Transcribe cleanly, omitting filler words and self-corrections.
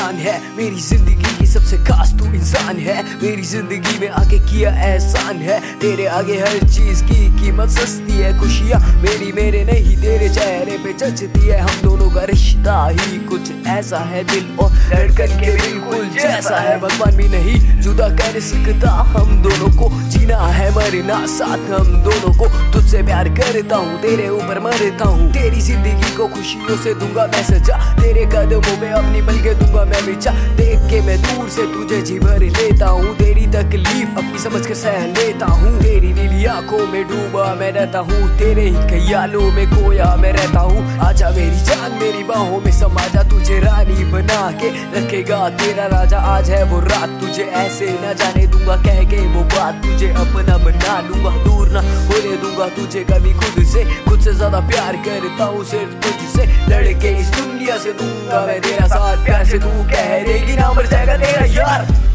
जान है, मेरी जिंदगी की सबसे खास तू इंसान है। मेरी जिंदगी में आके किया एहसान है, तेरे आगे हर चीज की कीमत सस्ती है। खुशियाँ मेरी मेरे नहीं तेरे चेहरे पे जचती है। हम दोनों का रिश्ता ही कुछ ऐसा है, दिल और धड़कन के बिल्कुल जैसा है। भगवान भी नहीं जुदा कर सकता हम दोनों को, जीना है मरना साथ हम दोनों को। तुझसे प्यार करता हूँ, तेरे ऊपर मरता हूँ। तेरी जिंदगी को खुशियों से दूंगा मैं सजा, तेरे कदमों पे अपनी पल के दूंगा मैं बिछा। देख के मैं दूर से तुझे जी भर लेता हूँ, तेरी तकलीफ अपनी समझ के सह लेता हूँ। तेरी नीली आंखों में डूबा मैं रहता हूँ, तेरे ही ख्यालों में खोया मैं रहता हूँ। आजा मेरी जान मेरी बाहों में समा जा, तुझे रानी बना के रखेगा तेरा राजा। आज है वो रात, तुझे ऐसे न जाने दूंगा, कह के वो बात तुझे अपना बना लूंगा। दूर ना होने दूंगा तुझे कभी खुद से ज्यादा प्यार करता हूँ सिर्फ तुझसे। लड़के इस दुनिया से दूंगा मैं तेरा साथ, प्यार से तू कह देगी ना मर जाएगा तेरा यार।